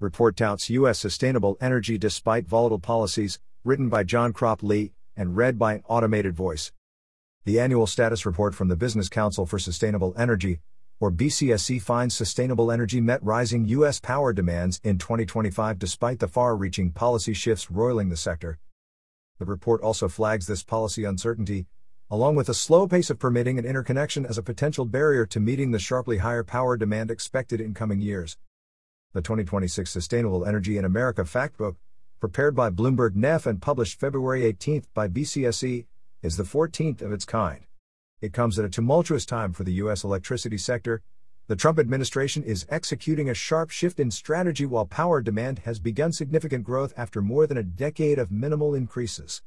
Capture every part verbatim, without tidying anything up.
Report touts U S sustainable energy despite volatile policies, written by John Crop Lee, and read by an automated voice. The annual status report from the Business Council for Sustainable Energy, or B C S E, finds sustainable energy met rising U S power demands in twenty twenty-five despite the far-reaching policy shifts roiling the sector. The report also flags this policy uncertainty, along with a slow pace of permitting and interconnection, as a potential barrier to meeting the sharply higher power demand expected in coming years. The twenty twenty-six Sustainable Energy in America Factbook, prepared by Bloomberg N E F and published February eighteenth by B C S E, is the fourteenth of its kind. It comes at a tumultuous time for the U S electricity sector. The Trump administration is executing a sharp shift in strategy while power demand has begun significant growth after more than a decade of minimal increases.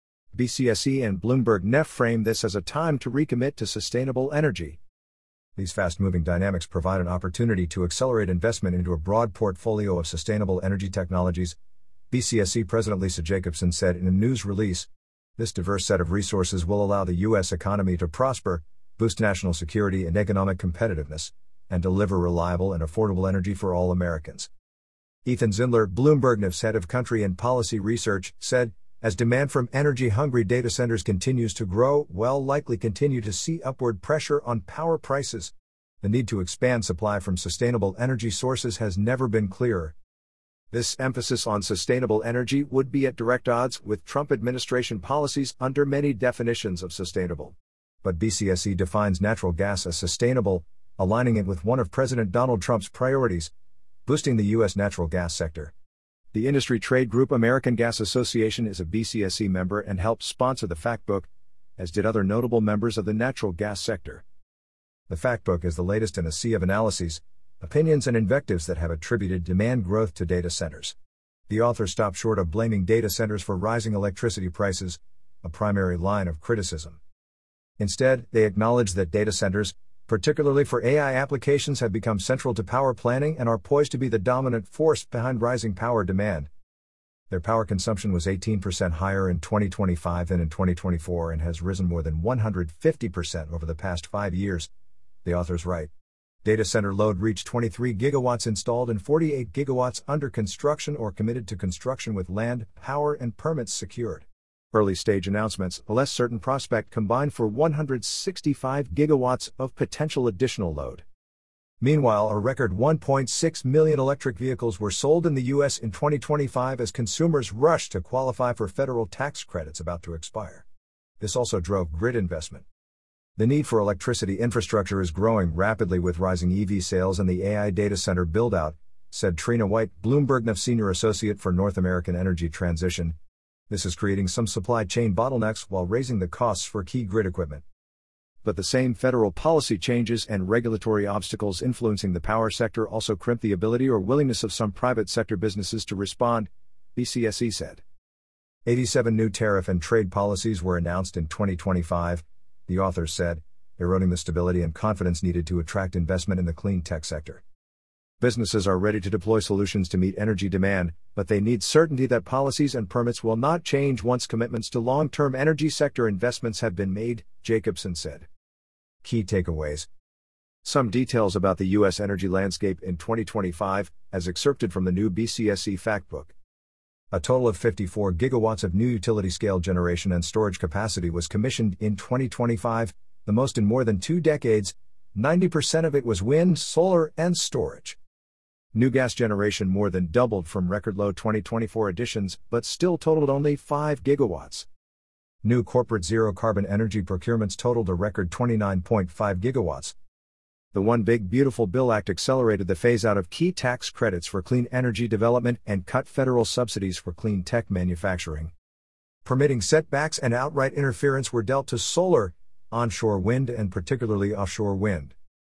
B C S E and Bloomberg N E F frame this as a time to recommit to sustainable energy. These fast-moving dynamics provide an opportunity to accelerate investment into a broad portfolio of sustainable energy technologies, B C S E President Lisa Jacobson said in a news release. This diverse set of resources will allow the U S economy to prosper, boost national security and economic competitiveness, and deliver reliable and affordable energy for all Americans. Ethan Zindler, Bloomberg N E F's head of country and policy research, said, as demand from energy-hungry data centers continues to grow, we'll likely continue to see upward pressure on power prices. The need to expand supply from sustainable energy sources has never been clearer. This emphasis on sustainable energy would be at direct odds with Trump administration policies under many definitions of sustainable. But B C S E defines natural gas as sustainable, aligning it with one of President Donald Trump's priorities: boosting the U S natural gas sector. The industry trade group American Gas Association is a B C S E member and helped sponsor the Factbook, as did other notable members of the natural gas sector. The Factbook is the latest in a sea of analyses, opinions and invectives that have attributed demand growth to data centers. The authors stop short of blaming data centers for rising electricity prices, a primary line of criticism. Instead, they acknowledge that data centers, particularly for A I applications, have become central to power planning and are poised to be the dominant force behind rising power demand. Their power consumption was eighteen percent higher in twenty twenty-five than in twenty twenty-four and has risen more than one hundred fifty percent over the past five years, the authors write. Data center load reached twenty-three gigawatts installed and forty-eight gigawatts under construction or committed to construction with land, power and permits secured. Early-stage announcements, a less certain prospect, combined for one hundred sixty-five gigawatts of potential additional load. Meanwhile, a record one point six million electric vehicles were sold in the U S in twenty twenty-five as consumers rushed to qualify for federal tax credits about to expire. This also drove grid investment. The need for electricity infrastructure is growing rapidly with rising E V sales and the A I data center build-out, said Trina White, Bloomberg N E F Senior Associate for North American Energy Transition. This is creating some supply chain bottlenecks while raising the costs for key grid equipment. But the same federal policy changes and regulatory obstacles influencing the power sector also crimp the ability or willingness of some private sector businesses to respond, B C S E said. eighty-seven new tariff and trade policies were announced in twenty twenty-five, the authors said, eroding the stability and confidence needed to attract investment in the clean tech sector. Businesses are ready to deploy solutions to meet energy demand, but they need certainty that policies and permits will not change once commitments to long-term energy sector investments have been made, Jacobson said. Key takeaways. Some details about the U S energy landscape in twenty twenty-five, as excerpted from the new B C S E Factbook. A total of fifty-four gigawatts of new utility-scale generation and storage capacity was commissioned in twenty twenty-five, the most in more than two decades. ninety percent of it was wind, solar, and storage. New gas generation more than doubled from record-low twenty twenty-four additions, but still totaled only five gigawatts. New corporate zero-carbon energy procurements totaled a record twenty-nine point five gigawatts. The One Big Beautiful Bill Act accelerated the phase-out of key tax credits for clean energy development and cut federal subsidies for clean tech manufacturing. Permitting setbacks and outright interference were dealt to solar, onshore wind and particularly offshore wind.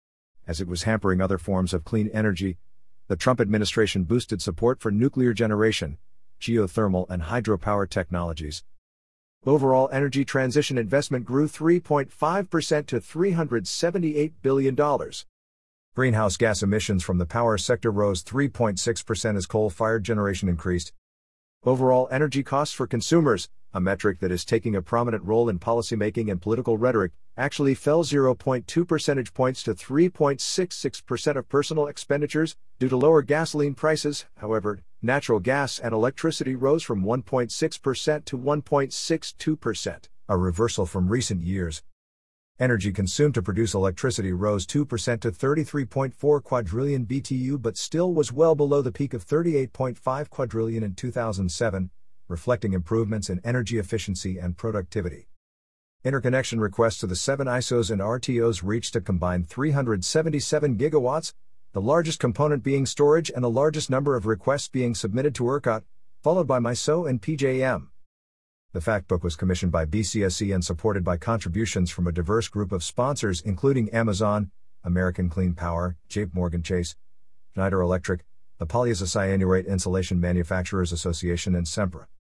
As it was hampering other forms of clean energy, the Trump administration boosted support for nuclear generation, geothermal and hydropower technologies. Overall energy transition investment grew three point five percent to three hundred seventy-eight billion dollars. Greenhouse gas emissions from the power sector rose three point six percent as coal-fired generation increased. Overall energy costs for consumers, a metric that is taking a prominent role in policymaking and political rhetoric, actually fell zero point two percentage points to three point six six percent of personal expenditures, due to lower gasoline prices. However, natural gas and electricity rose from one point six percent to one point six two percent, a reversal from recent years. Energy consumed to produce electricity rose two percent to thirty-three point four quadrillion B T U but still was well below the peak of thirty-eight point five quadrillion in two thousand seven, reflecting improvements in energy efficiency and productivity. Interconnection requests to the seven I S Os and R T Os reached a combined three hundred seventy-seven gigawatts, the largest component being storage and the largest number of requests being submitted to ERCOT, followed by MISO and P J M. The Factbook was commissioned by B C S E and supported by contributions from a diverse group of sponsors including Amazon, American Clean Power, J P Morgan Chase, Schneider Electric, the Polyisocyanurate Insulation Manufacturers Association and Sempra.